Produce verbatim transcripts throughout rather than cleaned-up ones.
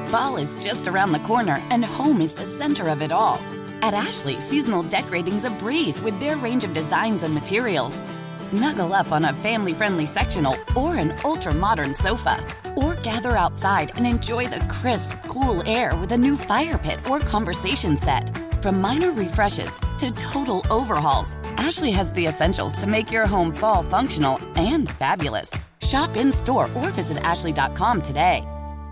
Fall is just around the corner, and home is the center of it all. At Ashley, seasonal decorating's a breeze with their range of designs and materials. Snuggle up on a family-friendly sectional or an ultra-modern sofa. Or gather outside and enjoy the crisp, cool air with a new fire pit or conversation set. From minor refreshes to total overhauls, Ashley has the essentials to make your home fall functional and fabulous. Shop in-store or visit ashley dot com today.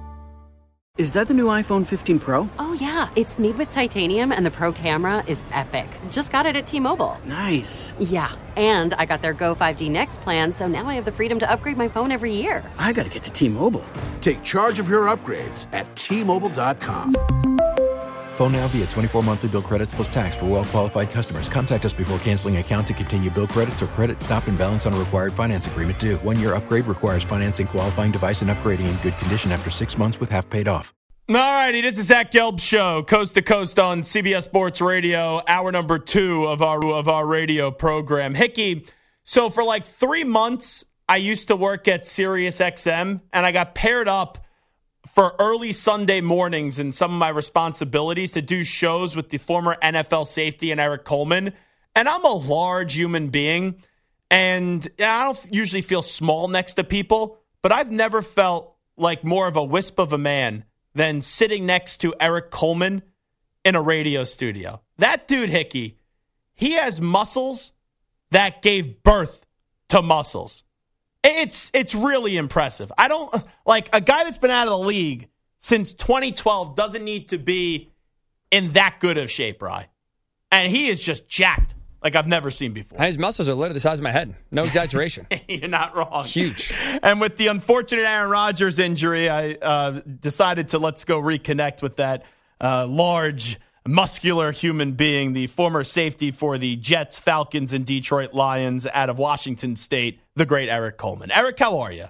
Is that the new iPhone fifteen Pro? Oh, yeah. It's made with titanium, and the Pro camera is epic. Just got it at T-Mobile. Nice. Yeah, and I got their Go five G Next plan, so now I have the freedom to upgrade my phone every year. I gotta get to T-Mobile. Take charge of your upgrades at T Mobile dot com. Phone now via twenty-four monthly bill credits plus tax for well-qualified customers. Contact us before canceling account to continue bill credits or credit stop and balance on a required finance agreement due. One-year upgrade requires financing qualifying device and upgrading in good condition after six months with half paid off. All righty, this is Zach Gelb Show, coast to coast on C B S Sports Radio, hour number two of our of our radio program. Hickey, so for like three months, I used to work at Sirius X M, and I got paired up for early Sunday mornings and some of my responsibilities to do shows with the former N F L safety and Eric Coleman. And I'm a large human being, and I don't usually feel small next to people, but I've never felt like more of a wisp of a man than sitting next to Eric Coleman in a radio studio. That dude, Hickey, he has muscles that gave birth to muscles. It's it's really impressive. I don't like a guy that's been out of the league since twenty twelve doesn't need to be in that good of shape, Rye. And he is just jacked like I've never seen before. His muscles are literally the size of my head. No exaggeration. You're not wrong. Huge. And with the unfortunate Aaron Rodgers injury, I uh, decided to let's go reconnect with that uh, large, muscular human being, the former safety for the Jets, Falcons, and Detroit Lions out of Washington State, the great Eric Coleman. Eric, how are you?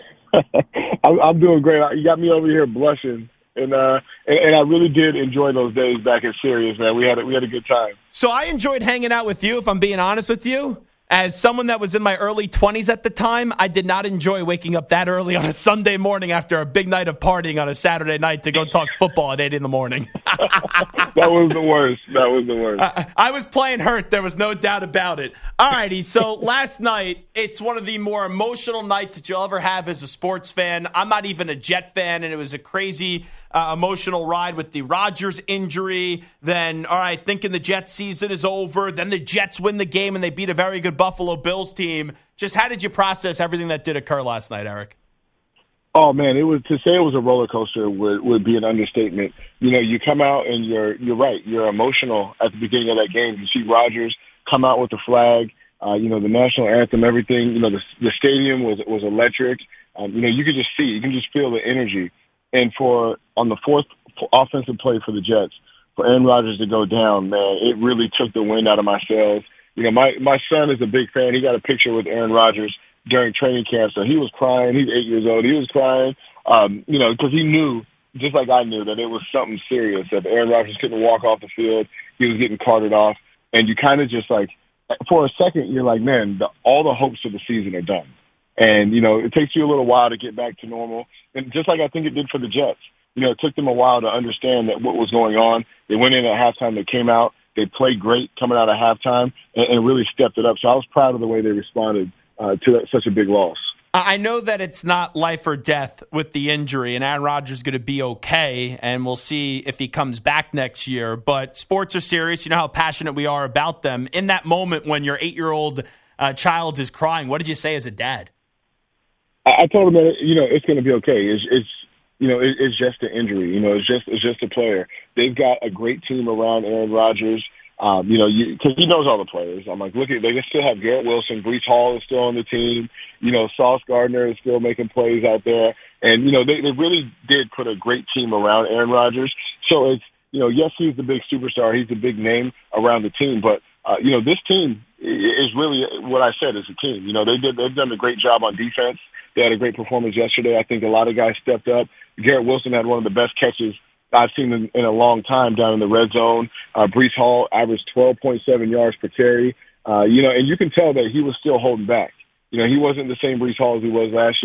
I'm, I'm doing great. You got me over here blushing. And, uh, and and I really did enjoy those days back at Sirius, man. We had a, we had a good time. So I enjoyed hanging out with you, if I'm being honest with you. As someone that was in my early twenties at the time, I did not enjoy waking up that early on a Sunday morning after a big night of partying on a Saturday night to go talk football at eight in the morning. That was the worst. That was the worst. Uh, I was playing hurt. There was no doubt about it. All righty. So last night, it's one of the more emotional nights that you'll ever have as a sports fan. I'm not even a Jet fan, and it was a crazy uh, emotional ride with the Rodgers injury. Then, all right, thinking the Jets season is over. Then the Jets win the game, and they beat a very good Buffalo Bills team. Just how did you process everything that did occur last night, Eric? Oh man, it was to say it was a roller coaster would, would be an understatement. You know, you come out and you're you're right, you're emotional at the beginning of that game. You see Rodgers come out with the flag, uh, you know, the national anthem, everything. You know, the the stadium was was electric. Um, you know, you could just see, you can just feel the energy. And for on the fourth offensive play for the Jets, for Aaron Rodgers to go down, man, it really took the wind out of my sails. You know, my my son is a big fan. He got a picture with Aaron Rodgers during training camp, so he was crying. He's eight years old. He was crying, um, you know, because he knew, just like I knew, that it was something serious. That Aaron Rodgers couldn't walk off the field. He was getting carted off. And you kind of just like, for a second, you're like, man, the, all the hopes of the season are done. And, you know, it takes you a little while to get back to normal. And just like I think it did for the Jets, you know, it took them a while to understand that what was going on. They went in at halftime. They came out. They played great coming out of halftime and, and really stepped it up. So I was proud of the way they responded Uh, to that, such a big loss. I know that it's not life or death with the injury, and Aaron Rodgers is going to be okay, and we'll see if he comes back next year. But sports are serious. You know how passionate we are about them. In that moment when your eight-year-old uh, child is crying, what did you say as a dad? I, I told him that, you know, it's going to be okay. It's, it's you know, it, it's just an injury. You know, it's just it's just a player. They've got a great team around Aaron Rodgers. Um, you know, because he knows all the players. I'm like, look at, they can still have Garrett Wilson. Breece Hall is still on the team. You know, Sauce Gardner is still making plays out there. And, you know, they, they really did put a great team around Aaron Rodgers. So it's, you know, yes, he's the big superstar. He's the big name around the team. But, uh, you know, this team is really what I said is a team. You know, they did, they've done a great job on defense. They had a great performance yesterday. I think a lot of guys stepped up. Garrett Wilson had one of the best catches I've seen in, in a long time down in the red zone. Uh, Breece Hall averaged twelve point seven yards per carry. Uh, you know, and you can tell that he was still holding back. You know, he wasn't the same Breece Hall as he was last year.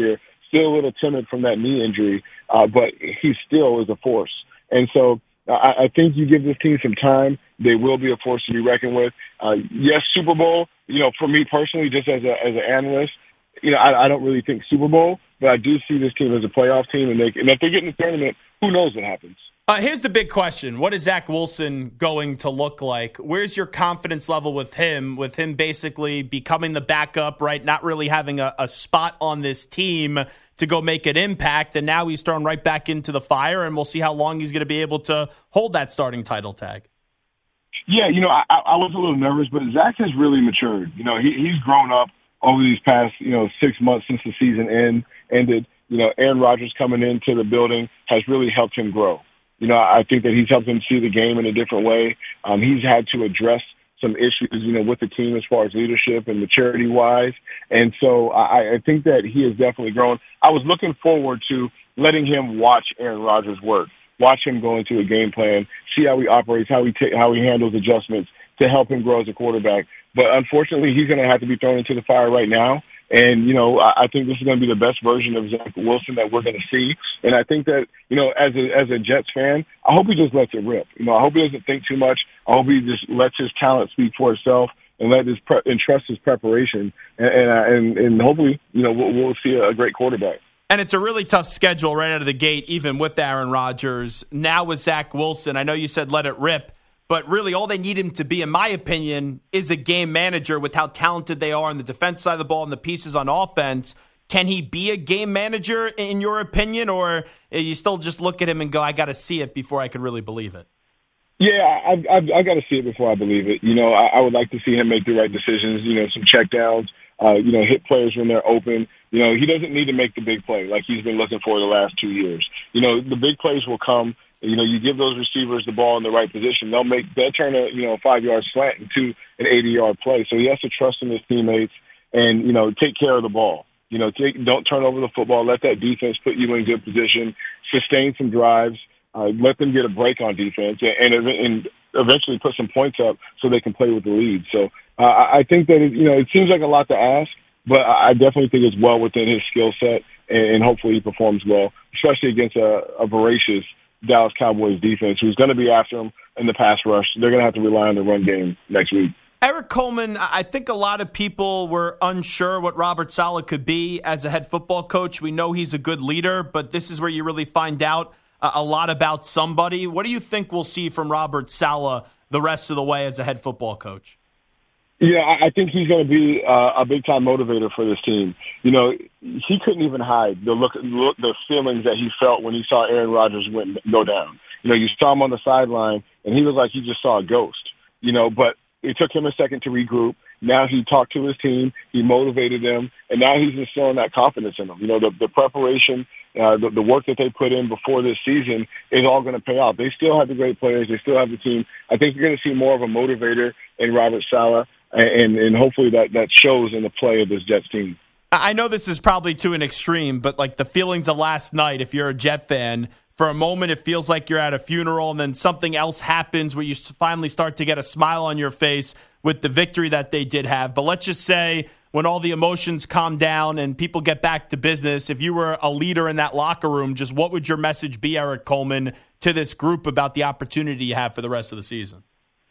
still a little timid from that knee injury, uh, but he still is a force. And so I, I think you give this team some time, they will be a force to be reckoned with. Uh, yes, Super Bowl, you know, for me personally, just as a as an analyst, you know, I, I don't really think Super Bowl, but I do see this team as a playoff team, and, they, and if they get in the tournament, who knows what happens. Uh, here's the big question. What is Zach Wilson going to look like? Where's your confidence level with him, with him basically becoming the backup, right, not really having a, a spot on this team to go make an impact, and now he's thrown right back into the fire, and we'll see how long he's going to be able to hold that starting title tag. Yeah, you know, I, I was a little nervous, but Zach has really matured. You know, he, he's grown up over these past, you know, six months since the season end, ended. You know, Aaron Rodgers coming into the building has really helped him grow. You know, I think that he's helped him see the game in a different way. Um, he's had to address some issues, you know, with the team as far as leadership and maturity-wise. And so I, I think that he has definitely grown. I was looking forward to letting him watch Aaron Rodgers work, watch him go into a game plan, see how he operates, how he ta- how he handles adjustments to help him grow as a quarterback. But unfortunately, he's going to have to be thrown into the fire right now. And, you know, I think this is going to be the best version of Zach Wilson that we're going to see. And I think that, you know, as a as a Jets fan, I hope he just lets it rip. You know, I hope he doesn't think too much. I hope he just lets his talent speak for itself and let his pre- and trust his preparation. And and, and and hopefully, you know, we'll, we'll see a great quarterback. And it's a really tough schedule right out of the gate, even with Aaron Rodgers. Now with Zach Wilson, I know you said let it rip. But really, all they need him to be, in my opinion, is a game manager with how talented they are on the defense side of the ball and the pieces on offense. Can he be a game manager, in your opinion, or you still just look at him and go, I got to see it before I could really believe it? Yeah, I, I, I got to see it before I believe it. You know, I, I would like to see him make the right decisions, you know, some checkdowns, uh, you know, hit players when they're open. You know, he doesn't need to make the big play like he's been looking for the last two years. You know, the big plays will come. You know, you give those receivers the ball in the right position, they'll make they'll turn a you know five yard slant into an eighty yard play. So he has to trust in his teammates and you know take care of the ball. You know, take, don't turn over the football. Let that defense put you in good position. Sustain some drives. Uh, let them get a break on defense, and, and eventually put some points up so they can play with the lead. So uh, I think that it, you know it seems like a lot to ask, but I definitely think it's well within his skill set, and, and hopefully he performs well, especially against a, a voracious Dallas Cowboys defense, who's going to be after him in the pass rush. They're going to have to rely on the run game next week. Eric Coleman, I think a lot of people were unsure what Robert Saleh could be as a head football coach. We know he's a good leader, but this is where you really find out a lot about somebody. What do you think we'll see from Robert Saleh the rest of the way as a head football coach? Yeah, I think he's going to be uh, a big-time motivator for this team. You know, he couldn't even hide the look, look, the feelings that he felt when he saw Aaron Rodgers went, go down. You know, you saw him on the sideline, and he was like he just saw a ghost. You know, but it took him a second to regroup. Now he talked to his team, he motivated them, and now he's instilling that confidence in them. You know, the, the preparation, uh, the, the work that they put in before this season is all going to pay off. They still have the great players. They still have the team. I think you're going to see more of a motivator in Robert Saleh. And, and hopefully that, that shows in the play of this Jets team. I know this is probably to an extreme, but like the feelings of last night, if you're a Jet fan, for a moment it feels like you're at a funeral and then something else happens where you finally start to get a smile on your face with the victory that they did have. But let's just say when all the emotions calm down and people get back to business, if you were a leader in that locker room, just what would your message be, Eric Coleman, to this group about the opportunity you have for the rest of the season?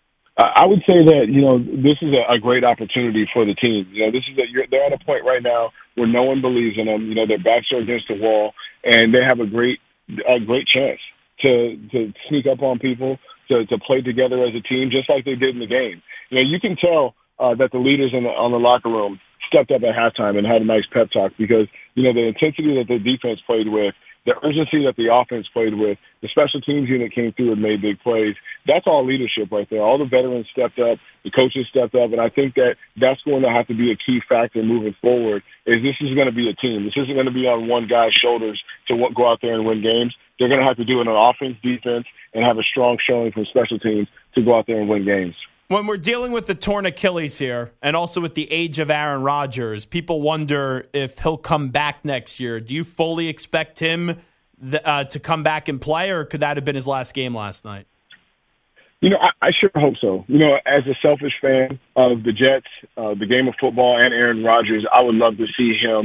I would say that, you know, this is a, a great opportunity for the team. You know, this is a, you're, they're at a point right now where no one believes in them. You know, their backs are against the wall, and they have a great, a great chance to to sneak up on people, to to play together as a team, just like they did in the game. You know, you can tell uh, that the leaders in the, on the locker room stepped up at halftime and had a nice pep talk because, you know, the intensity that the defense played with, the urgency that the offense played with, the special teams unit came through and made big plays. That's all leadership right there. All the veterans stepped up, the coaches stepped up, and I think that that's going to have to be a key factor moving forward. Is this is going to be a team. This isn't going to be on one guy's shoulders to go out there and win games. They're going to have to do it on offense, defense, and have a strong showing from special teams to go out there and win games. When we're dealing with the torn Achilles here and also with the age of Aaron Rodgers, people wonder if he'll come back next year. Do you fully expect him th- uh, to come back and play, or could that have been his last game last night? You know, I, I sure hope so. You know, as a selfish fan of the Jets, uh, the game of football, and Aaron Rodgers, I would love to see him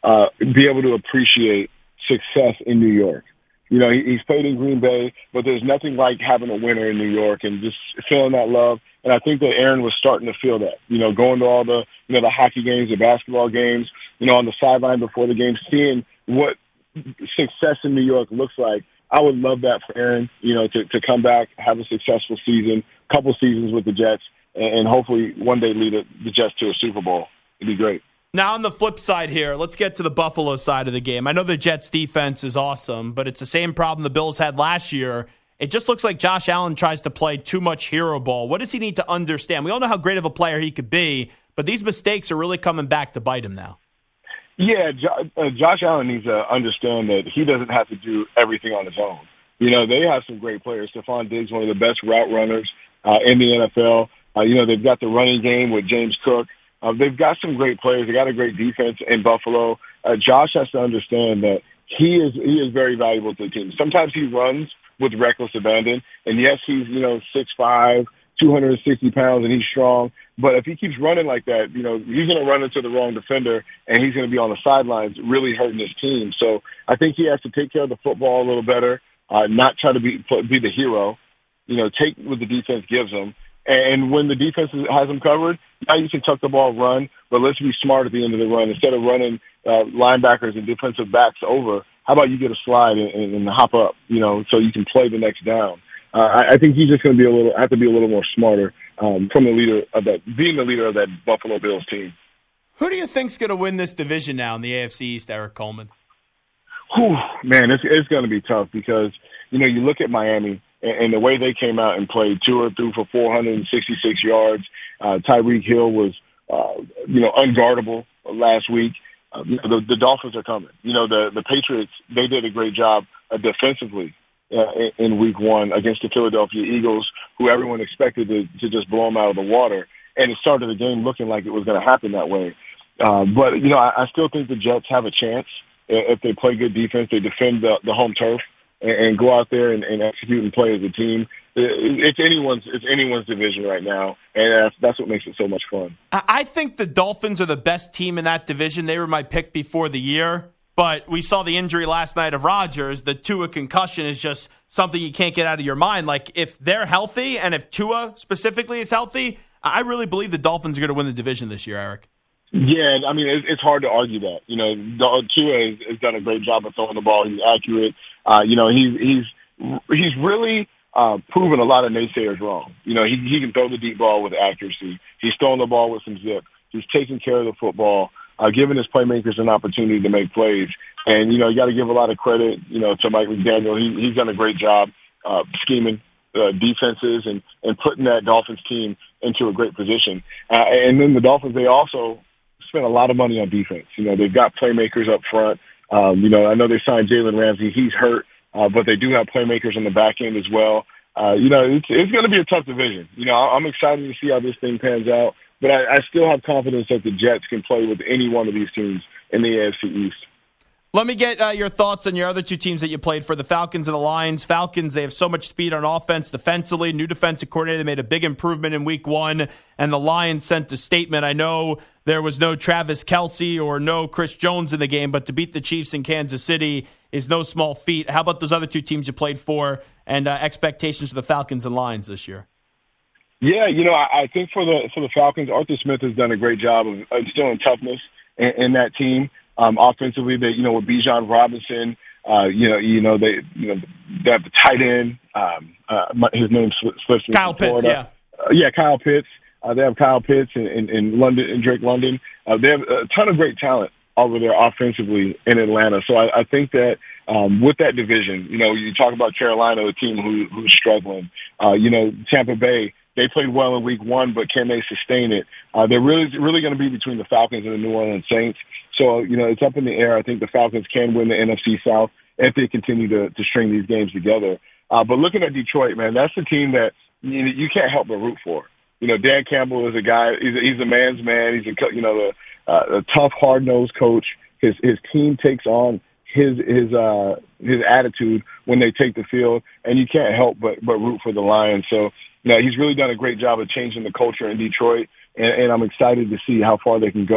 uh, be able to appreciate success in New York. You know, he, he's played in Green Bay, but there's nothing like having a winner in New York and just feeling that love. And I think that Aaron was starting to feel that, you know, going to all the, you know, the hockey games, the basketball games, you know, on the sideline before the game, seeing what success in New York looks like. I would love that for Aaron, you know, to, to come back, have a successful season, couple seasons with the Jets, and, and hopefully one day lead the Jets to a Super Bowl. It'd be great. Now, on the flip side here, let's get to the Buffalo side of the game. I know the Jets' defense is awesome, but it's the same problem the Bills had last year. It just looks like Josh Allen tries to play too much hero ball. What does he need to understand? We all know how great of a player he could be, but these mistakes are really coming back to bite him now. Yeah, jo- uh, Josh Allen needs to understand that he doesn't have to do everything on his own. You know, they have some great players. Stephon Diggs, one of the best route runners uh, in the N F L. Uh, you know, they've got the running game with James Cook. Uh, they've got some great players. They got a great defense in Buffalo. Uh, Josh has to understand that he is he is very valuable to the team. Sometimes he runs with reckless abandon, and yes, he's you know six five, two hundred sixty pounds, and he's strong. But if he keeps running like that, you know he's going to run into the wrong defender, and he's going to be on the sidelines, really hurting his team. So I think he has to take care of the football a little better, uh, not try to be be the hero. You know, take what the defense gives him. And when the defense has them covered, now you can tuck the ball, run, but let's be smart at the end of the run. Instead of running uh, linebackers and defensive backs over, how about you get a slide and, and, and hop up, you know, so you can play the next down. Uh, I, I think he's just going to be a little, have to be a little more smarter um, from the leader of that, being the leader of that Buffalo Bills team. Who do you think's going to win this division now in the A F C East, Eric Coleman? Whew, man, it's, it's going to be tough because, you know, you look at Miami, and the way they came out and played, Tua threw for four hundred sixty-six yards. Uh, Tyreek Hill was, uh, you know, unguardable last week. Uh, you know, the, the Dolphins are coming. You know, the, the Patriots, they did a great job uh, defensively uh, in, in week one against the Philadelphia Eagles, who everyone expected to, to just blow them out of the water. And it started the game looking like it was going to happen that way. Uh, but, you know, I, I still think the Jets have a chance if they play good defense, they defend the, the home turf, and go out there and, and execute and play as a team. It's anyone's it's anyone's division right now, and that's, that's what makes it so much fun. I think the Dolphins are the best team in that division. They were my pick before the year, but we saw the injury last night of Rodgers. The Tua concussion is just something you can't get out of your mind. Like, if they're healthy, and if Tua specifically is healthy, I really believe the Dolphins are going to win the division this year, Eric. Yeah, I mean, it's hard to argue that. You know, Tua has, has done a great job of throwing the ball. He's accurate. Uh, you know, he's he's he's really uh, proven a lot of naysayers wrong. You know, he he can throw the deep ball with accuracy. He's throwing the ball with some zip. He's taking care of the football, uh, giving his playmakers an opportunity to make plays. And, you know, you got to give a lot of credit, you know, to Mike McDaniel. He, he's done a great job uh, scheming uh, defenses and, and putting that Dolphins team into a great position. Uh, and then the Dolphins, they also spent a lot of money on defense. You know, they've got playmakers up front. Um, you know, I know they signed Jalen Ramsey. He's hurt, uh, but they do have playmakers on the back end as well. Uh, you know, it's, it's going to be a tough division. You know, I'm excited to see how this thing pans out, but I, I still have confidence that the Jets can play with any one of these teams in the A F C East. Let me get uh, your thoughts on your other two teams that you played for, the Falcons and the Lions. Falcons, they have so much speed on offense defensively. New defensive coordinator, they made a big improvement in week one. And the Lions sent a statement. I know there was no Travis Kelce or no Chris Jones in the game, but to beat the Chiefs in Kansas City is no small feat. How about those other two teams you played for and uh, expectations for the Falcons and Lions this year? Yeah, you know, I, I think for the for the Falcons, Arthur Smith has done a great job of instilling toughness in, in that team. Um, offensively, they, you know, with Bijan Robinson, uh, you know, you know, they, you know, they have the tight end. Um, uh, his name slips me. Kyle Pitts, yeah, uh, yeah, Kyle Pitts. Uh, they have Kyle Pitts and, and, and London and Drake London. Uh, they have a ton of great talent over there offensively in Atlanta. So I, I think that um, with that division, you know, you talk about Carolina, a team who, who's struggling. Uh, you know, Tampa Bay. They played well in week one, but can they sustain it? Uh, they're really, really going to be between the Falcons and the New Orleans Saints. So, you know, it's up in the air. I think the Falcons can win the N F C South if they continue to, to string these games together. Uh, but looking at Detroit, man, that's the team that you, you can't help but root for. You know, Dan Campbell is a guy, he's a, he's a man's man. He's a, you know, a, a tough, hard-nosed coach. His, his team takes on his, his, uh, his attitude when they take the field, and you can't help but, but root for the Lions. So, you know, he's really done a great job of changing the culture in Detroit, and, and I'm excited to see how far they can go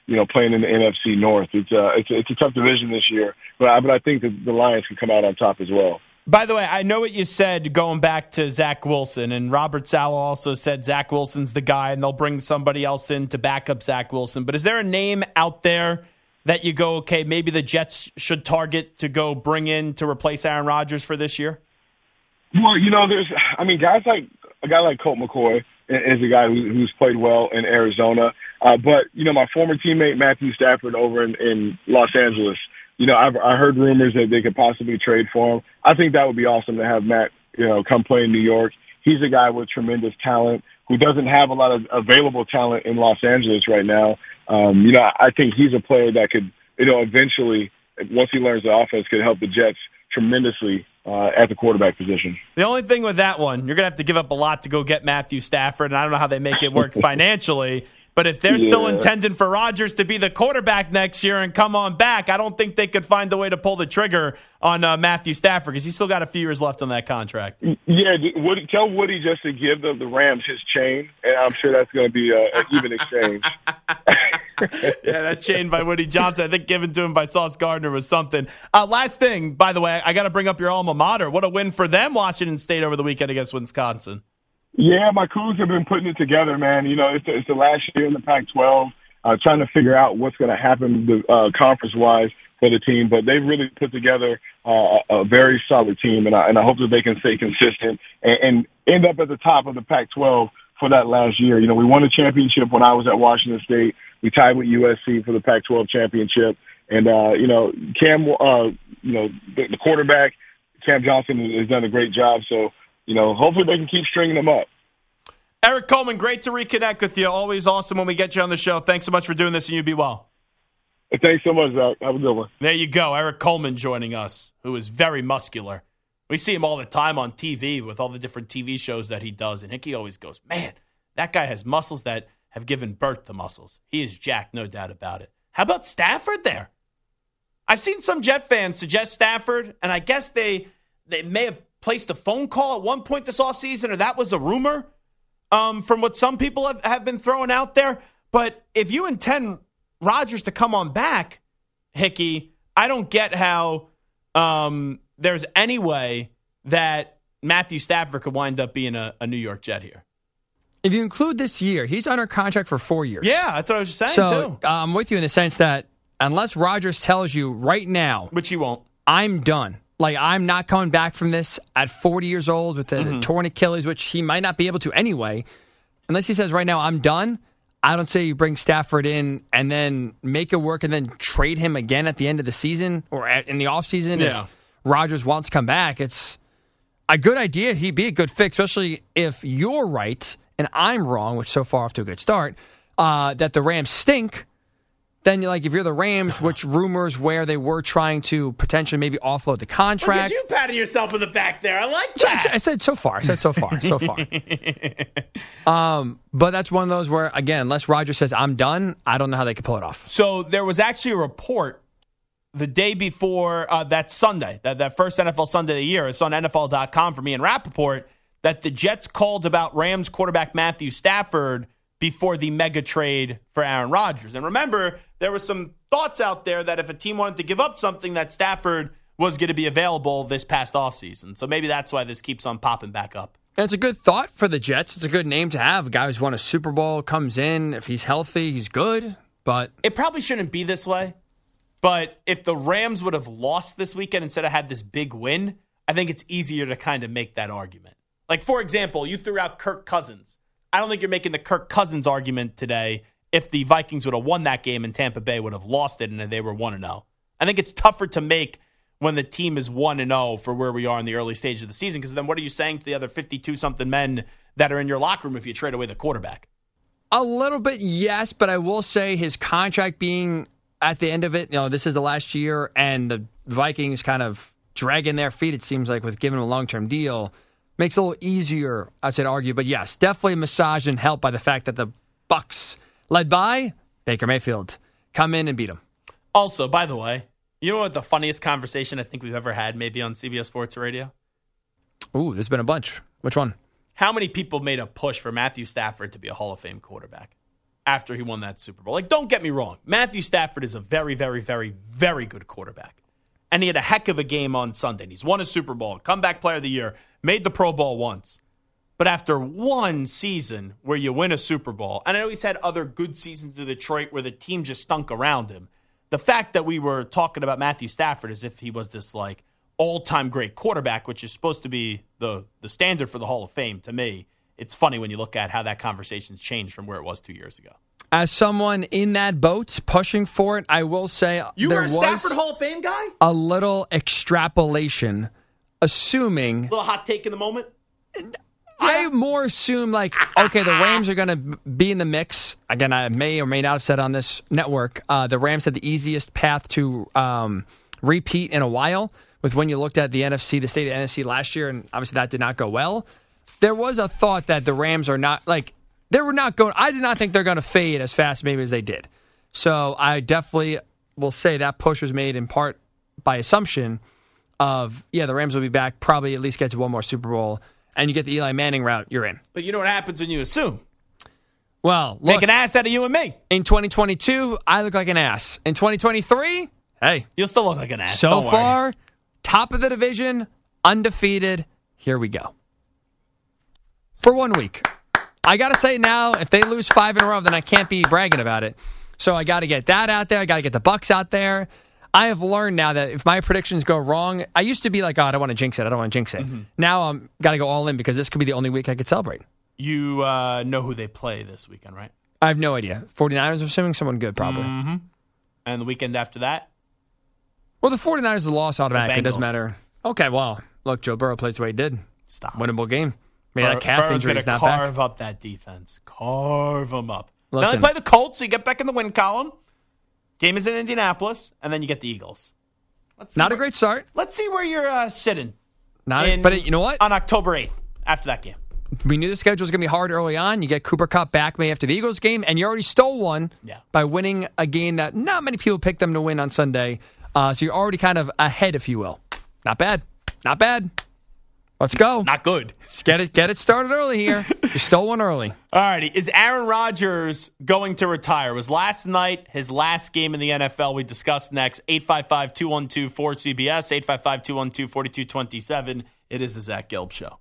you know, playing in the N F C North. It's a, it's a, it's a tough division this year, but I, but I think that the Lions can come out on top as well. By the way, I know what you said going back to Zach Wilson, and Robert Saleh also said Zach Wilson's the guy, and they'll bring somebody else in to back up Zach Wilson. But is there a name out there that you go, okay, maybe the Jets should target to go bring in to replace Aaron Rodgers for this year? Well, you know, there's, I mean, guys like a guy like Colt McCoy is a guy who, who's played well in Arizona. Uh, but, you know, my former teammate Matthew Stafford over in, in Los Angeles, you know, I've I heard rumors that they could possibly trade for him. I think that would be awesome to have Matt, you know, come play in New York. He's a guy with tremendous talent who doesn't have a lot of available talent in Los Angeles right now. Um, you know, I think he's a player that could, you know, eventually, once he learns the offense, could help the Jets tremendously uh, at the quarterback position. The only thing with that one, you're going to have to give up a lot to go get Matthew Stafford, and I don't know how they make it work financially. But if they're yeah. still intending for Rodgers to be the quarterback next year and come on back, I don't think they could find a way to pull the trigger on uh, Matthew Stafford because he's still got a few years left on that contract. Yeah, Woody, tell Woody just to give the, the Rams his chain, and I'm sure that's going to be a, an even exchange. Yeah, that chain by Woody Johnson, I think given to him by Sauce Gardner was something. Uh, last thing, by the way, I got to bring up your alma mater. What a win for them, Washington State, over the weekend against Wisconsin. Yeah, my crews have been putting it together, man. You know, it's the, it's the last year in the Pac twelve, uh, trying to figure out what's going to happen uh, conference-wise for the team. But they've really put together uh, a very solid team, and I, and I hope that they can stay consistent and, and end up at the top of the Pac twelve for that last year. You know, we won a championship when I was at Washington State. We tied with U S C for the Pac twelve championship. And, uh, you know, Cam, uh, you know, the, the quarterback, Cam Johnson, has done a great job. So, you know, hopefully they can keep stringing them up. Eric Coleman, great to reconnect with you. Always awesome when we get you on the show. Thanks so much for doing this, and you be well. Thanks so much, Zach. Have a good one. There you go. Eric Coleman joining us, who is very muscular. We see him all the time on T V with all the different T V shows that he does, and Hickey always goes, man, that guy has muscles that have given birth to muscles. He is jacked, no doubt about it. How about Stafford there? I've seen some Jet fans suggest Stafford, and I guess they they may have placed a phone call at one point this offseason, or that was a rumor um, from what some people have, have been throwing out there. But if you intend Rodgers to come on back, Hickey, I don't get how um, there's any way that Matthew Stafford could wind up being a, a New York Jet here. If you include this year, he's under contract for four years. Yeah, that's what I was just saying, so, too. Uh, I'm with you in the sense that unless Rodgers tells you right now, which he won't, I'm done. Like, I'm not coming back from this at forty years old with a mm-hmm. torn Achilles, which he might not be able to anyway. Unless he says right now, I'm done, I don't say you bring Stafford in and then make it work and then trade him again at the end of the season or at, in the offseason. Yeah. If Rodgers wants to come back, it's a good idea. He'd be a good fix, especially if you're right and I'm wrong, which so far off to a good start, uh, that the Rams stink. Then, like, if you're the Rams, which rumors where they were trying to potentially maybe offload the contract. Look at you patting yourself in the back there. I like that. I said so far. I said so far. So far. um, but that's one of those where, again, unless Rodgers says, I'm done, I don't know how they could pull it off. So there was actually a report the day before uh, that Sunday, that, that first N F L Sunday of the year. It's on N F L dot com for me and Rappaport, that the Jets called about Rams quarterback Matthew Stafford before the mega trade for Aaron Rodgers. And remember, there were some thoughts out there that if a team wanted to give up something, that Stafford was going to be available this past offseason. So maybe that's why this keeps on popping back up. And it's a good thought for the Jets. It's a good name to have. A guy who's won a Super Bowl comes in. If he's healthy, he's good. But it probably shouldn't be this way. But if the Rams would have lost this weekend instead of had this big win, I think it's easier to kind of make that argument. Like, for example, you threw out Kirk Cousins. I don't think you're making the Kirk Cousins argument today if the Vikings would have won that game and Tampa Bay would have lost it and they were one and oh. I think it's tougher to make when the team is one and oh for where we are in the early stage of the season, because then what are you saying to the other fifty-two-something men that are in your locker room if you trade away the quarterback? A little bit, yes, but I will say his contract being at the end of it, you know, this is the last year, and the Vikings kind of dragging their feet, it seems like, with giving him a long-term deal, makes it a little easier, I'd say, to argue. But yes, definitely massaged and helped by the fact that the Bucs, led by Baker Mayfield, come in and beat him. Also, by the way, you know what the funniest conversation I think we've ever had maybe on C B S Sports Radio? Ooh, there's been a bunch. Which one? How many people made a push for Matthew Stafford to be a Hall of Fame quarterback? after he won that Super Bowl. Like, don't get me wrong. Matthew Stafford is a very, very, very, very good quarterback. And he had a heck of a game on Sunday. And he's won a Super Bowl, comeback player of the year, made the Pro Bowl once. But after one season where you win a Super Bowl, and I know he's had other good seasons in Detroit where the team just stunk around him, the fact that we were talking about Matthew Stafford as if he was this, like, all-time great quarterback, which is supposed to be the, the standard for the Hall of Fame, to me, it's funny when you look at how that conversation's changed from where it was two years ago. As someone in that boat pushing for it, I will say you there were a Stafford Hall of Fame guy? A little extrapolation, assuming... A little hot take in the moment? I more assume, like, okay, the Rams are going to be in the mix. Again, I may or may not have said on this network, uh, the Rams had the easiest path to um, repeat in a while with when you looked at the N F C, the state of the N F C last year, and obviously that did not go well. There was a thought that the Rams are not, like, they were not going, I did not think they're going to fade as fast maybe as they did. So I definitely will say that push was made in part by assumption of, yeah, the Rams will be back, probably at least get to one more Super Bowl, and you get the Eli Manning route, you're in. But you know what happens when you assume? Well, look, make an ass out of you and me. In twenty twenty-two, I look like an ass. In twenty twenty-three, hey. You'll still look like an ass. So Don't far, worry. Top of the division, undefeated. Here we go. For one week. I got to say now, if they lose five in a row, then I can't be bragging about it. So I got to get that out there. I got to get the Bucks out there. I have learned now that if my predictions go wrong, I used to be like, oh, I don't want to jinx it. I don't want to jinx it. Mm-hmm. Now I'm got to go all in because this could be the only week I could celebrate. You uh, know who they play this weekend, right? I have no idea. forty-niners, I'm assuming someone good, probably. Mm-hmm. And the weekend after that? Well, the forty-niners are the loss automatically. It doesn't matter. Okay, well, look, Joe Burrow plays the way he did. Stop. Winnable game. Maybe Bur- that calf injury is not back. Carve up that defense. Carve them up. Listen, then they play the Colts, so you get back in the win column. Game is in Indianapolis, and then you get the Eagles. Let's not where, a great start. Let's see where you're uh, sitting. Not, in, but you know what? On October eighth, after that game. We knew the schedule was going to be hard early on. You get Cooper Kupp back May after the Eagles game, and you already stole one yeah. by winning a game that not many people picked them to win on Sunday. Uh, so you're already kind of ahead, if you will. Not bad. Not bad. Let's go. Not good. Let's get it, get it started early here. You stole one early. All righty. Is Aaron Rodgers going to retire? It was last night, his last game in the N F L. We discuss next. eight five five, two one two, four C B S, eight five five, two one two, four two two seven. It is the Zach Gelb Show.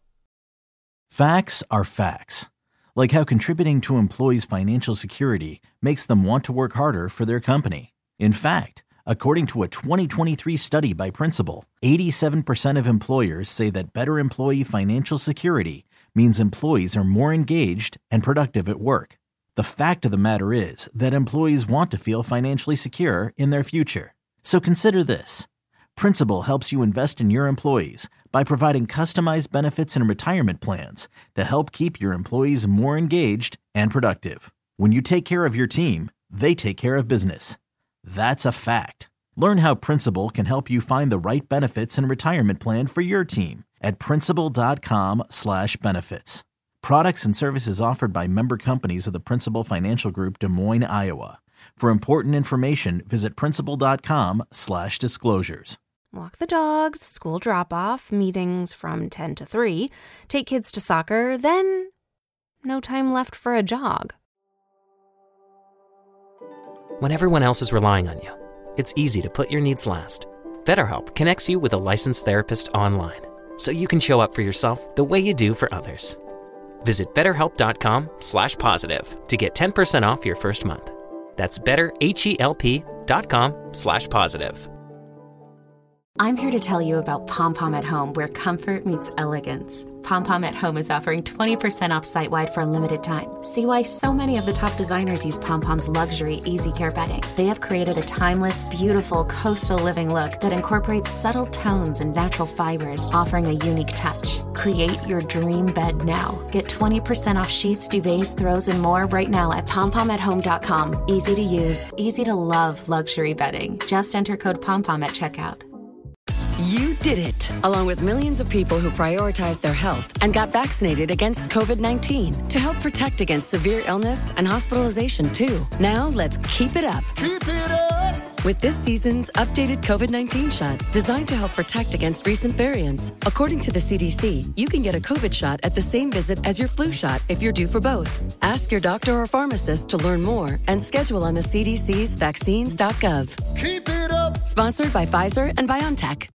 Facts are facts. Like how contributing to employees' financial security makes them want to work harder for their company. In fact, according to a twenty twenty-three study by Principal, eighty-seven percent of employers say that better employee financial security means employees are more engaged and productive at work. The fact of the matter is that employees want to feel financially secure in their future. So consider this. Principal helps you invest in your employees by providing customized benefits and retirement plans to help keep your employees more engaged and productive. When you take care of your team, they take care of business. That's a fact. Learn how Principal can help you find the right benefits and retirement plan for your team at principal.com slash benefits. Products and services offered by member companies of the Principal Financial Group, Des Moines, Iowa. For important information, visit principal.com slash disclosures. Walk the dogs, school drop-off, meetings from ten to three, take kids to soccer, then no time left for a jog. When everyone else is relying on you, it's easy to put your needs last. BetterHelp connects you with a licensed therapist online, so you can show up for yourself the way you do for others. Visit betterhelp.com slash positive to get ten percent off your first month. That's betterhelp.com slash positive. I'm here to tell you about Pom Pom at Home, where comfort meets elegance. Pom Pom at Home is offering twenty percent off site-wide for a limited time. See why so many of the top designers use Pom Pom's luxury Easy Care bedding. They have created a timeless, beautiful, coastal living look that incorporates subtle tones and natural fibers, offering a unique touch. Create your dream bed now. Get twenty percent off sheets, duvets, throws, and more right now at pom pom at home dot com. Easy to use, easy to love luxury bedding. Just enter code POMPOM at checkout. You did it, along with millions of people who prioritized their health and got vaccinated against covid nineteen to help protect against severe illness and hospitalization, too. Now, let's keep it up. Keep it up. with this season's updated COVID nineteen shot designed to help protect against recent variants. According to the C D C, you can get a COVID shot at the same visit as your flu shot if you're due for both. Ask your doctor or pharmacist to learn more and schedule on the C D C's vaccines dot gov. Keep it up. Sponsored by Pfizer and BioNTech.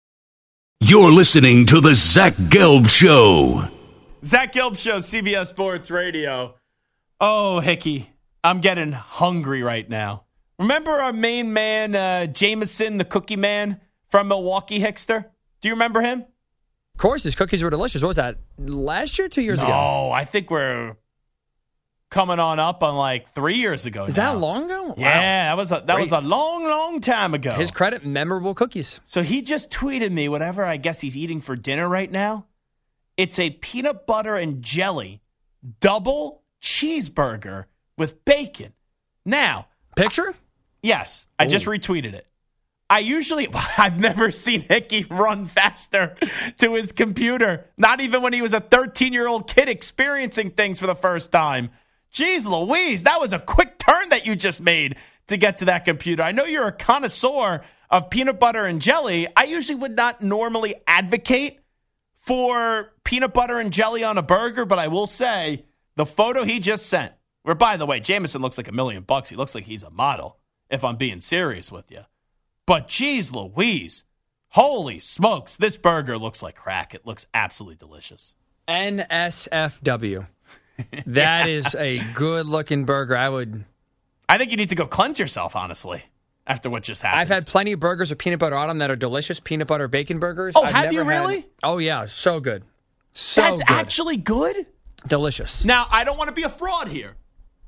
You're listening to the Zach Gelb Show. Zach Gelb Show, C B S Sports Radio. Oh, Hickey, I'm getting hungry right now. Remember our main man, uh, Jameson, the cookie man from Milwaukee, Hickster? Do you remember him? Of course, his cookies were delicious. What was that, last year, two years no, ago? Oh, I think we're coming on up on like three years ago Is now. that long ago? Yeah, Wow. that was a, that Great. was a long, long time ago. His credit, memorable cookies. So he just tweeted me whatever I guess he's eating for dinner right now. It's a peanut butter and jelly double cheeseburger with bacon. Now, picture? I, yes, I Ooh. just retweeted it. I usually, I've never seen Hickey run faster to his computer, not even when he was a thirteen-year-old kid experiencing things for the first time. Jeez Louise, that was a quick turn that you just made to get to that computer. I know you're a connoisseur of peanut butter and jelly. I usually would not normally advocate for peanut butter and jelly on a burger, but I will say the photo he just sent, where, by the way, Jameson looks like a million bucks. He looks like he's a model, if I'm being serious with you. But geez Louise, holy smokes, this burger looks like crack. It looks absolutely delicious. N S F W. That is a good-looking burger. I would... I think you need to go cleanse yourself, honestly, after what just happened. I've had plenty of burgers with peanut butter on them that are delicious. Peanut butter bacon burgers. Oh, I've have never you really? Had... Oh, yeah. So good. So That's good. actually good? Delicious. Now, I don't want to be a fraud here.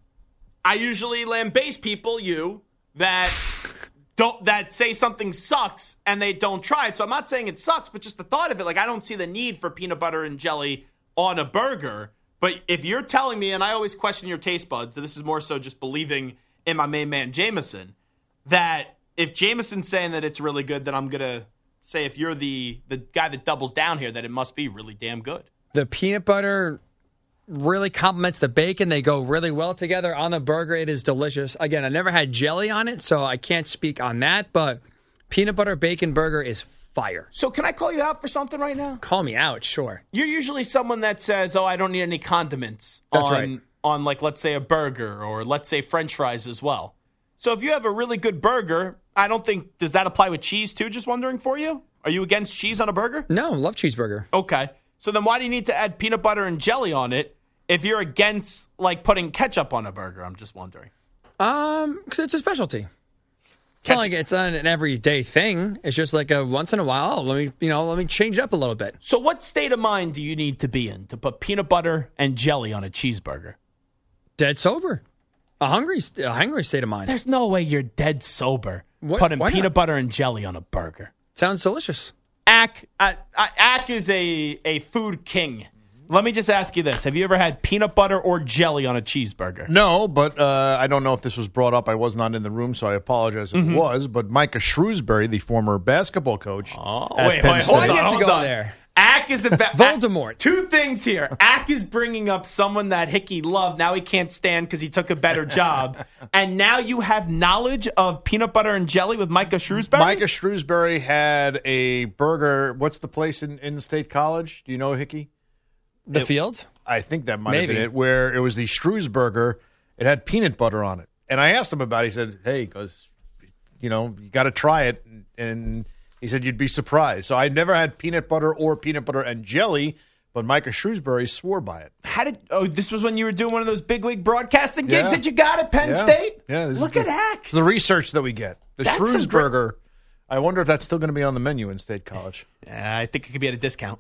I usually lambaste people, you, that don't that say something sucks and they don't try it. So I'm not saying it sucks, but just the thought of it, like I don't see the need for peanut butter and jelly on a burger. But if you're telling me, and I always question your taste buds, so this is more so just believing in my main man Jameson, that if Jameson's saying that it's really good, then I'm going to say if you're the, the guy that doubles down here, that it must be really damn good. The peanut butter really complements the bacon. They go really well together on the burger. It is delicious. Again, I never had jelly on it, so I can't speak on that, but peanut butter bacon burger is fire. So can I call you out for something right now? Call me out, sure. You're usually someone that says, oh, I don't need any condiments That's on, right. on, like, let's say a burger or let's say French fries as well. So if you have a really good burger, I don't think, does that apply with cheese too? Just wondering for you. Are you against cheese on a burger? No, love cheeseburger. Okay. So then why do you need to add peanut butter and jelly on it if you're against, like, putting ketchup on a burger? I'm just wondering. Um, because it's a specialty. It's not like it's not an everyday thing. It's just like a once in a while. Let me, you know, let me change it up a little bit. So what state of mind do you need to be in to put peanut butter and jelly on a cheeseburger? Dead sober. A hungry, a hungry state of mind. There's no way you're dead sober What? putting Why peanut not? butter and jelly on a burger. Sounds delicious. Ack, uh, uh, Ack is a, a food king. Let me just ask you this. Have you ever had peanut butter or jelly on a cheeseburger? No, but uh, I don't know if this was brought up. I was not in the room, so I apologize if Mm-hmm. it was. But Micah Shrewsbury, the former basketball coach. Oh, at wait, Penn wait, State. hold Why do on, you have to hold go on. there? Ack is a ba- Voldemort. Two things here. Ack is bringing up someone that Hickey loved. Now he can't stand because he took a better job. And now you have knowledge of peanut butter and jelly with Micah Shrewsbury? Micah Shrewsbury had a burger. What's the place in, in State College? Do you know, Hickey? The It- field? I think that might have Maybe. been it, where it was the Shrewsburger. It had peanut butter on it. And I asked him about it. He said, hey, because, you know, you got to try it. And he said, you'd be surprised. So I never had peanut butter or peanut butter and jelly, but Micah Shrewsbury swore by it. How did? Oh, this was when you were doing one of those bigwig broadcasting gigs Yeah. that you got at Penn Yeah. State? Yeah, this Look is at the, Ack. It's the research that we get. The That's some Shrewsburger. I wonder if that's still going to be on the menu in State College. Yeah, I think it could be at a discount.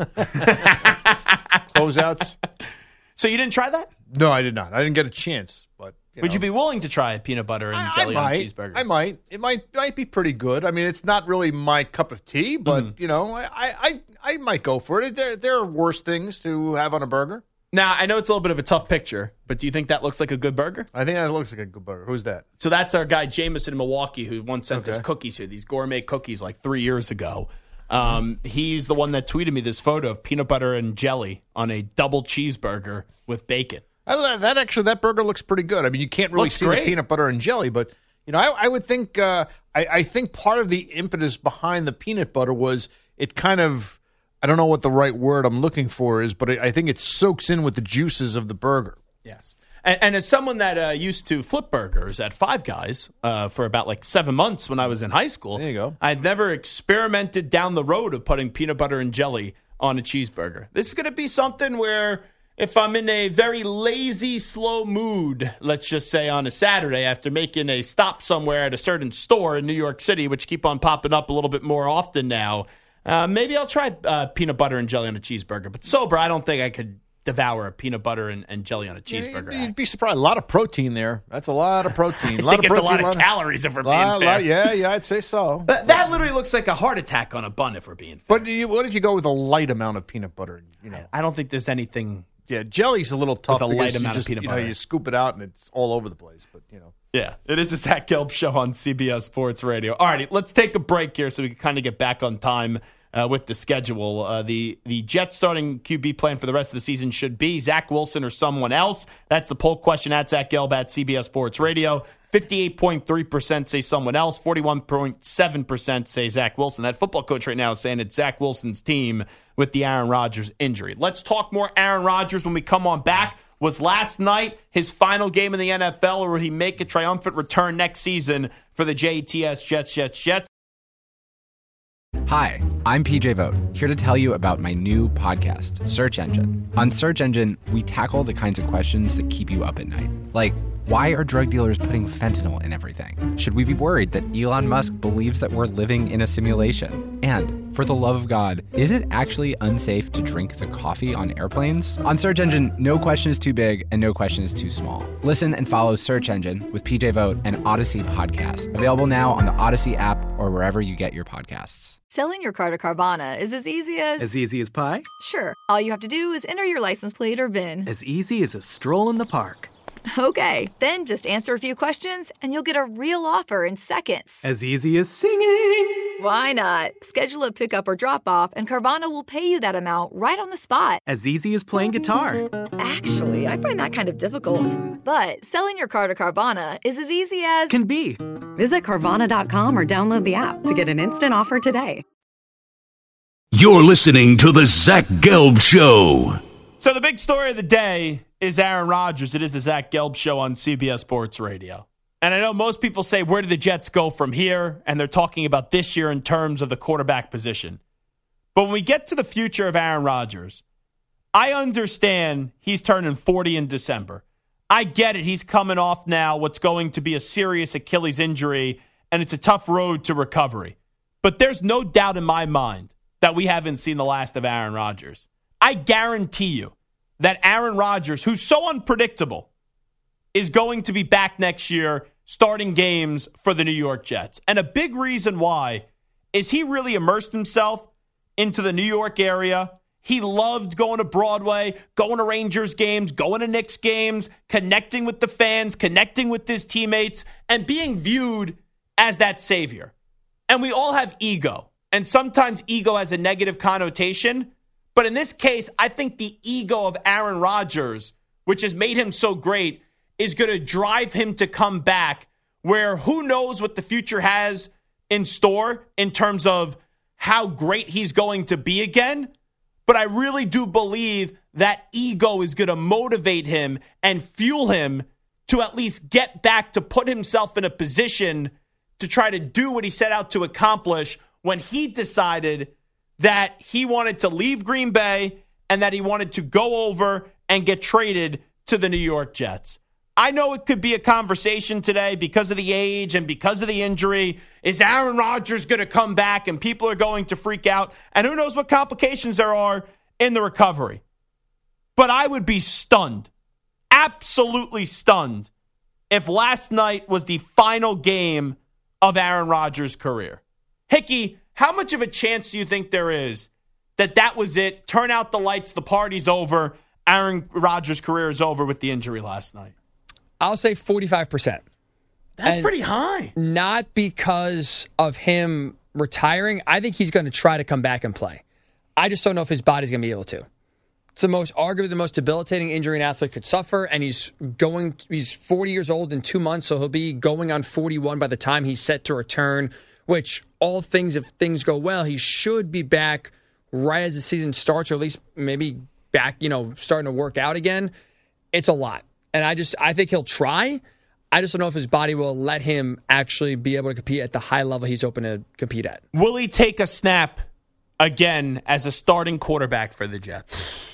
Closeouts? So you didn't try that? No, I did not. I didn't get a chance. But you Would know. you be willing to try peanut butter and I, jelly I on a might. cheeseburger? I might. It might might be pretty good. I mean, it's not really my cup of tea, but Mm-hmm. you know, I, I I might go for it. There there are worse things to have on a burger. Now, I know it's a little bit of a tough picture, but do you think that looks like a good burger? I think that looks like a good burger. Who's that? So that's our guy Jameson in Milwaukee who once sent us Okay. cookies here, these gourmet cookies like three years ago. Um, he's the one that tweeted me this photo of peanut butter and jelly on a double cheeseburger with bacon. I, that, that actually that burger looks pretty good. I mean, you can't really Looks see great. the peanut butter and jelly, but You know, I, I would think, uh, I, I think part of the impetus behind the peanut butter was it kind of, I don't know what the right word I'm looking for is, but I, I think it soaks in with the juices of the burger. Yes. And, and as someone that uh, used to flip burgers at Five Guys uh, for about like seven months when I was in high school, there you go. I'd never experimented down the road of putting peanut butter and jelly on a cheeseburger. This is going to be something where if I'm in a very lazy, slow mood, let's just say on a Saturday after making a stop somewhere at a certain store in New York City, which keep on popping up a little bit more often now, uh, maybe I'll try uh, peanut butter and jelly on a cheeseburger. But sober, I don't think I could devour a peanut butter and, and jelly on a cheeseburger. Yeah, you'd be surprised. A lot of protein there. That's a lot of protein. A lot I think of it's protein, a lot of lot calories if we're being lot, fair. Lot, yeah, yeah, I'd say so. That, that literally looks like a heart attack on a bun if we're being fair. But do you, what if you go with a light amount of peanut butter? You know, I don't think there's anything. Yeah, jelly's a little tough with a because light amount you just, of peanut you butter. know, you scoop it out and it's all over the place. But you know, yeah, it is a Zach Gelb show on C B S Sports Radio. All righty, let's take a break here so we can kind of get back on time uh, with the schedule. Uh, the the Jets starting Q B plan for the rest of the season should be Zach Wilson or someone else. That's the poll question at Zach Gelb at C B S Sports Radio. fifty-eight point three percent say someone else. forty-one point seven percent say Zach Wilson. That football coach right now is saying it's Zach Wilson's team with the Aaron Rodgers injury. Let's talk more Aaron Rodgers when we come on back. Was last night his final game in the N F L, or will he make a triumphant return next season for the J E T S Jets, Jets, Jets? Hi, I'm P J Vogt, here to tell you about my new podcast, Search Engine. On Search Engine, we tackle the kinds of questions that keep you up at night. Like, why are drug dealers putting fentanyl in everything? Should we be worried that Elon Musk believes that we're living in a simulation? And, for the love of God, is it actually unsafe to drink the coffee on airplanes? On Search Engine, no question is too big and no question is too small. Listen and follow Search Engine with P J Vogt and Odyssey Podcast. Available now on the Odyssey app or wherever you get your podcasts. Selling your car to Carvana is as easy as... As easy as pie? Sure. All you have to do is enter your license plate or V I N. As easy as a stroll in the park. Okay, then just answer a few questions and you'll get a real offer in seconds. As easy as singing. Why not? Schedule a pickup or drop off and Carvana will pay you that amount right on the spot. As easy as playing guitar. Actually, I find that kind of difficult. But selling your car to Carvana is as easy as... Can be. Visit Carvana dot com or download the app to get an instant offer today. You're listening to the Zach Gelb Show. So the big story of the day is Aaron Rodgers. It is the Zach Gelb Show on C B S Sports Radio. And I know most people say, where do the Jets go from here? And they're talking about this year in terms of the quarterback position. But when we get to the future of Aaron Rodgers, I understand he's turning forty in December. I get it. He's coming off now what's going to be a serious Achilles injury, and it's a tough road to recovery. But there's no doubt in my mind that we haven't seen the last of Aaron Rodgers. I guarantee you that Aaron Rodgers, who's so unpredictable, is going to be back next year starting games for the New York Jets. And a big reason why is he really immersed himself into the New York area. He loved going to Broadway, going to Rangers games, going to Knicks games, connecting with the fans, connecting with his teammates, and being viewed as that savior. And we all have ego. And sometimes ego has a negative connotation. But in this case, I think the ego of Aaron Rodgers, which has made him so great, is going to drive him to come back where who knows what the future has in store in terms of how great he's going to be again. But I really do believe that ego is going to motivate him and fuel him to at least get back to put himself in a position to try to do what he set out to accomplish when he decided that he wanted to leave Green Bay and that he wanted to go over and get traded to the New York Jets. I know it could be a conversation today because of the age and because of the injury. Is Aaron Rodgers going to come back and people are going to freak out? And who knows what complications there are in the recovery. But I would be stunned, absolutely stunned, if last night was the final game of Aaron Rodgers' career. Hickey, how much of a chance do you think there is that that was it? Turn out the lights, the party's over. Aaron Rodgers' career is over with the injury last night. I'll say forty-five percent. That's and pretty high. Not because of him retiring. I think he's going to try to come back and play. I just don't know if his body's going to be able to. It's the most, arguably the most debilitating injury an athlete could suffer, and he's going. He's forty years old in two months, so he'll be going on forty-one by the time he's set to return. Which, all things, if things go well, he should be back right as the season starts, or at least maybe back, you know, starting to work out again. It's a lot, and I just, I think he'll try. I just don't know if his body will let him actually be able to compete at the high level he's hoping to compete at. Will he take a snap again as a starting quarterback for the Jets?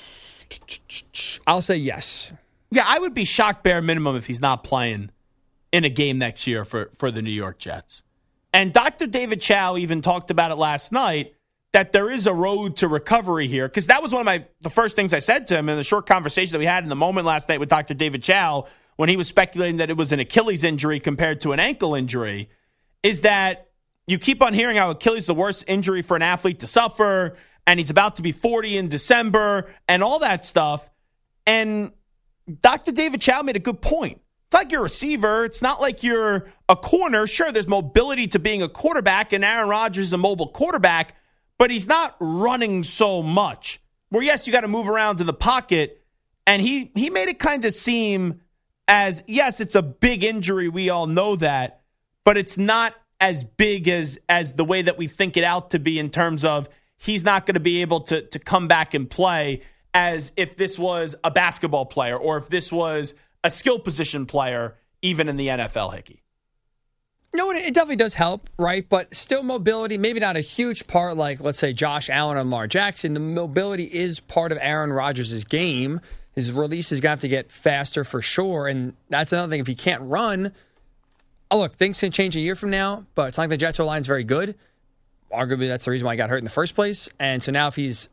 I'll say yes. Yeah, I would be shocked bare minimum if he's not playing in a game next year for, for the New York Jets. And Doctor David Chow even talked about it last night, that there is a road to recovery here. Because that was one of my the first things I said to him in the short conversation that we had in the moment last night with Doctor David Chow when he was speculating that it was an Achilles injury compared to an ankle injury, is that you keep on hearing how Achilles is the worst injury for an athlete to suffer, and he's about to be forty in December, and all that stuff. And Doctor David Chow made a good point. It's like you're a receiver. It's not like you're a corner. Sure, there's mobility to being a quarterback, and Aaron Rodgers is a mobile quarterback, but he's not running so much. Where, yes, you got to move around in the pocket, and he, he made it kind of seem as, yes, it's a big injury. We all know that, but it's not as big as as the way that we think it out to be in terms of he's not going to be able to, to come back and play as if this was a basketball player or if this was a skill position player, even in the N F L, Hickey. No, it definitely does help, right? But still mobility, maybe not a huge part like, let's say, Josh Allen or Lamar Jackson. The mobility is part of Aaron Rodgers' game. His release is going to have to get faster for sure. And that's another thing. If he can't run, oh, look, things can change a year from now, but it's not like the Jets' O-line is very good. Arguably, that's the reason why he got hurt in the first place. And so now if he's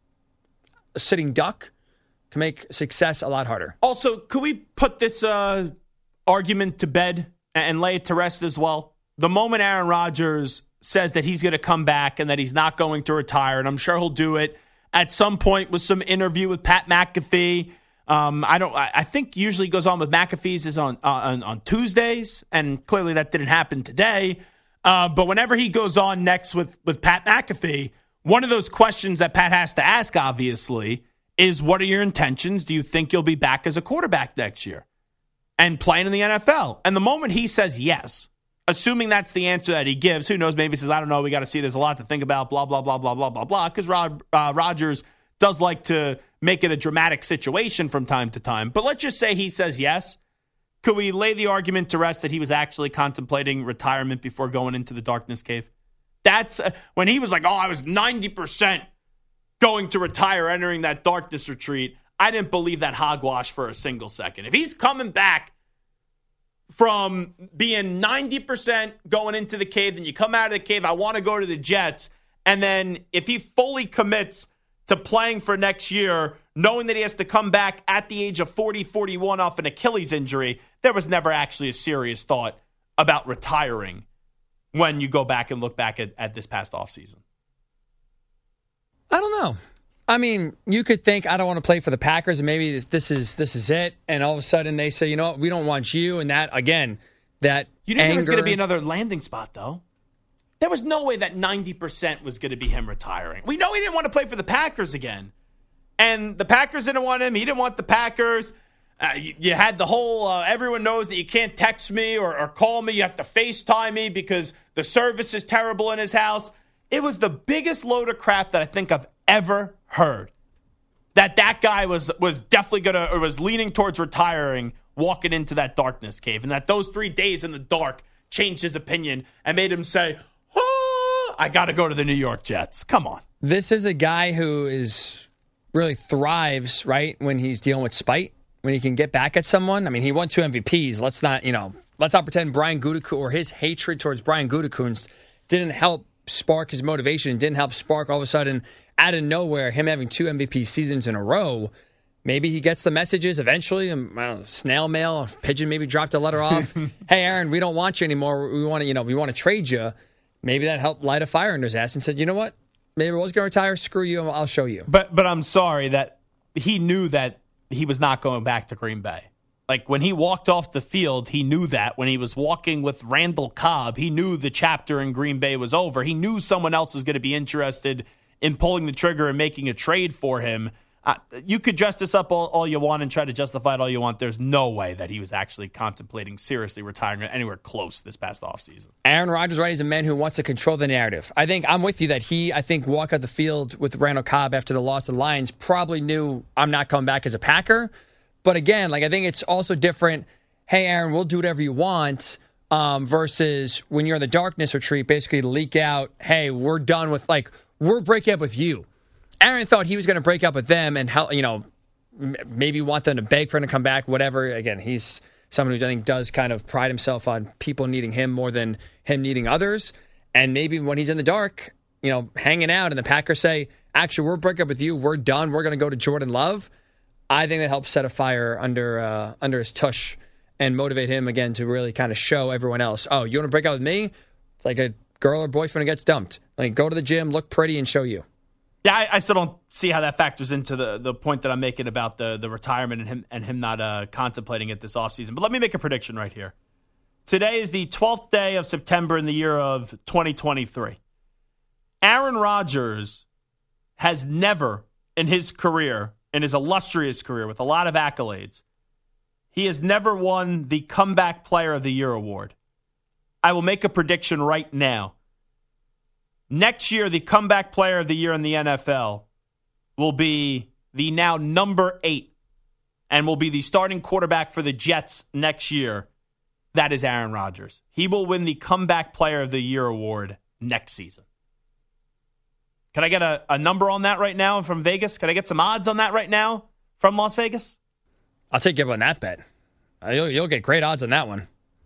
a sitting duck, can make success a lot harder. Also, could we put this uh, argument to bed and lay it to rest as well? The moment Aaron Rodgers says that he's going to come back and that he's not going to retire, and I'm sure he'll do it at some point with some interview with Pat McAfee. Um, I don't. I think usually goes on with McAfee's is on on, on Tuesdays, and clearly that didn't happen today. Uh, but whenever he goes on next with with Pat McAfee, one of those questions that Pat has to ask, obviously, is what are your intentions? Do you think you'll be back as a quarterback next year and playing in the N F L? And the moment he says yes, assuming that's the answer that he gives, who knows, maybe he says, I don't know, we got to see, there's a lot to think about, blah, blah, blah, blah, blah, blah, blah, because Rod, uh, Rodgers does like to make it a dramatic situation from time to time. But let's just say he says yes. Could we lay the argument to rest that he was actually contemplating retirement before going into the darkness cave? That's uh, when he was like, oh, I was ninety percent going to retire entering that darkness retreat. I didn't believe that hogwash for a single second. If he's coming back from being ninety percent going into the cave, then you come out of the cave, I want to go to the Jets, and then if he fully commits to playing for next year, knowing that he has to come back at the age of forty, forty-one off an Achilles injury, there was never actually a serious thought about retiring when you go back and look back at, at this past offseason. I don't know. I mean, you could think, I don't want to play for the Packers, and maybe this is this is it. And all of a sudden they say, you know what, we don't want you. And that, again, that You knew anger. there was going to be another landing spot, though. There was no way that ninety percent was going to be him retiring. We know he didn't want to play for the Packers again. And the Packers didn't want him. He didn't want the Packers. Uh, you, you had the whole, uh, everyone knows that you can't text me or, or call me. You have to FaceTime me because the service is terrible in his house. It was the biggest load of crap that I think I've ever heard. That that guy was was definitely going to, or was leaning towards retiring, walking into that darkness cave. And that those three days in the dark changed his opinion and made him say, oh, I got to go to the New York Jets. Come on. This is a guy who is really thrives, right, when he's dealing with spite, when he can get back at someone. I mean, he won two M V Ps. Let's not, you know, let's not pretend Brian Gutekunst or his hatred towards Brian Gutekunst didn't help spark his motivation, didn't help spark all of a sudden out of nowhere him having two M V P seasons in a row. Maybe he gets the messages eventually. I don't know, snail mail, pigeon maybe dropped a letter off. Hey, Aaron, we don't want you anymore. We want to, you know, we want to trade you. Maybe that helped light a fire in his ass and said, you know what? Maybe I was going to retire. Screw you. I'll show you. But but I'm sorry that he knew that he was not going back to Green Bay. Like when he walked off the field, he knew that. When he was walking with Randall Cobb, he knew the chapter in Green Bay was over. He knew someone else was going to be interested in pulling the trigger and making a trade for him. Uh, you could dress this up all, all you want and try to justify it all you want. There's no way that he was actually contemplating seriously retiring anywhere close this past offseason. Aaron Rodgers, right, is a man who wants to control the narrative. I think I'm with you that he, I think, walked out the field with Randall Cobb after the loss to the Lions, probably knew I'm not coming back as a Packer. But again, like I think it's also different. Hey, Aaron, we'll do whatever you want. Um, versus when you're in the darkness retreat, basically leak out, hey, we're done with, like, we're breaking up with you. Aaron thought he was going to break up with them and, help, you know, maybe want them to beg for him to come back, whatever. Again, he's someone who I think does kind of pride himself on people needing him more than him needing others. And maybe when he's in the dark, you know, hanging out and the Packers say, actually, we're breaking up with you. We're done. We're going to go to Jordan Love. I think that helps set a fire under uh, under his tush and motivate him again to really kind of show everyone else, oh, you want to break up with me? It's like a girl or boyfriend who gets dumped. Like, go to the gym, look pretty, and show you. Yeah, I, I still don't see how that factors into the, the point that I'm making about the, the retirement and him and him not uh, contemplating it this offseason. But let me make a prediction right here. Today is the twelfth day of September in the year of twenty twenty-three. Aaron Rodgers has never in his career, in his illustrious career with a lot of accolades, he has never won the Comeback Player of the Year award. I will make a prediction right now. Next year, the Comeback Player of the Year in the N F L will be the now number eight and will be the starting quarterback for the Jets next year. That is Aaron Rodgers. He will win the Comeback Player of the Year award next season. Can I get a, a number on that right now from Vegas? Can I get some odds on that right now from Las Vegas? I'll take you up on that bet. You'll, you'll get great odds on that one.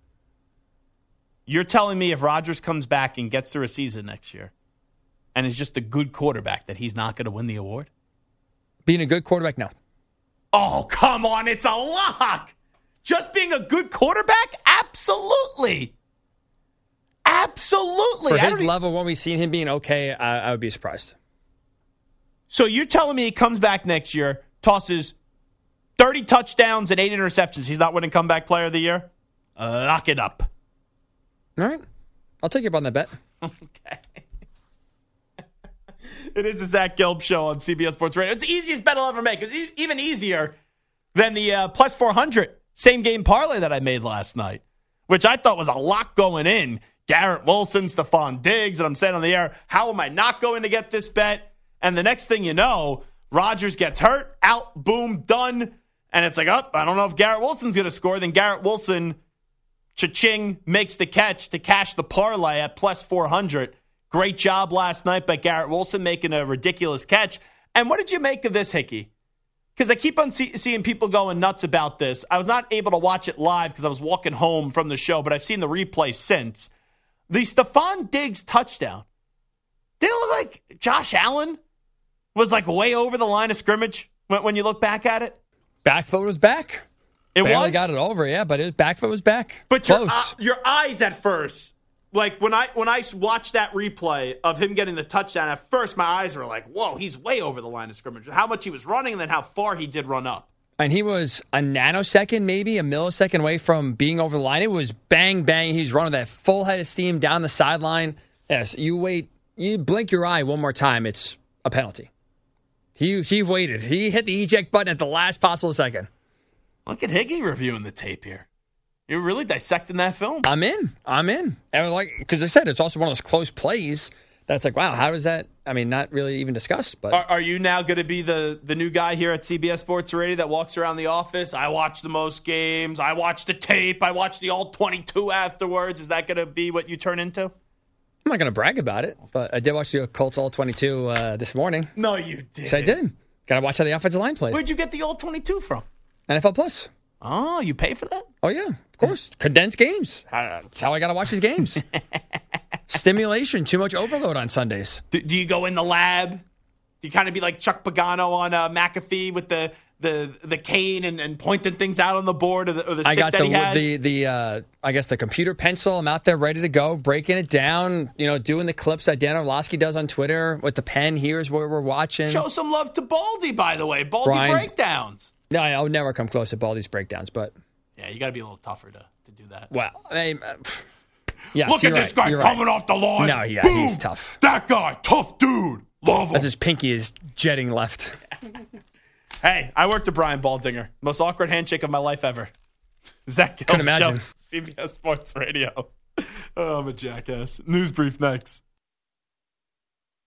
You're telling me if Rodgers comes back and gets through a season next year and is just a good quarterback that he's not going to win the award? Being a good quarterback, no. Oh, come on. It's a lock. Just being a good quarterback? Absolutely. Absolutely. For his level, when we've seen him being okay, I, I would be surprised. So you're telling me he comes back next year, tosses thirty touchdowns and eight interceptions. He's not winning Comeback Player of the Year? Uh, lock it up. All right. I'll take you up on that bet. Okay. It is the Zach Gelb Show on C B S Sports Radio. It's the easiest bet I'll ever make. It's even easier than the uh, plus four hundred same game parlay that I made last night, which I thought was a lot going in. Garrett Wilson, Stephon Diggs, and I'm saying on the air, how am I not going to get this bet? And the next thing you know, Rodgers gets hurt, out, boom, done. And it's like, oh, I don't know if Garrett Wilson's going to score. Then Garrett Wilson, cha-ching, makes the catch to cash the parlay at plus four hundred. Great job last night by Garrett Wilson making a ridiculous catch. And what did you make of this, Hickey? Because I keep on see- seeing people going nuts about this. I was not able to watch it live because I was walking home from the show, but I've seen the replay since. The Stephon Diggs touchdown. Did it look like Josh Allen was like way over the line of scrimmage when, when you look back at it? Back foot was back. It Barely was? got it over, yeah, but it, back foot was back. But Close. your, uh, your eyes at first, like when I when I watched that replay of him getting the touchdown, at first my eyes were like, whoa, he's way over the line of scrimmage. How much he was running and then how far he did run up. And he was a nanosecond, maybe a millisecond away from being over the line. It was bang, bang. He's running that full head of steam down the sideline. Yes, you wait, you blink your eye one more time, it's a penalty. He he waited. He hit the eject button at the last possible second. Look at Higgy reviewing the tape here. You're really dissecting that film. I'm in. I'm in. And like, because I said, it's also one of those close plays that's like, wow, how does that, I mean, not really even discussed. But Are, are you now going to be the, the new guy here at C B S Sports Radio that walks around the office? I watch the most games. I watch the tape. I watch the all twenty-two afterwards. Is that going to be what you turn into? I'm not going to brag about it, but I did watch the Colts all twenty-two uh, this morning. No, you did. So I did. Got to watch how the offensive line played. Where'd you get the all twenty-two from? N F L Plus. Oh, you pay for that? Oh, yeah, of course. Condensed games. That's how I got to watch these games. Stimulation, too much overload on Sundays. Do, do you go in the lab? Do you kind of be like Chuck Pagano on uh, McAfee with the the the cane and, and pointing things out on the board or the, or the stick I got that the he has? the the uh, I guess the computer pencil. I'm out there ready to go, breaking it down. You know, doing the clips that Dan Orlovsky does on Twitter with the pen. Here's what we're watching. Show some love to Baldy, by the way. Baldy Brian. breakdowns. No, I would never come close to Baldy's breakdowns, but yeah, you got to be a little tougher to, to do that. Well, I, uh, yes, look at you're this right, guy you're coming right. off the line. No, yeah, Boom! he's tough. That guy, tough dude. Love him. As his pinky is jetting left. Hey, I worked with Brian Baldinger. Most awkward handshake of my life ever. Zach Gelb Couldn't imagine. Show, C B S Sports Radio. Oh, I'm a jackass. News brief next.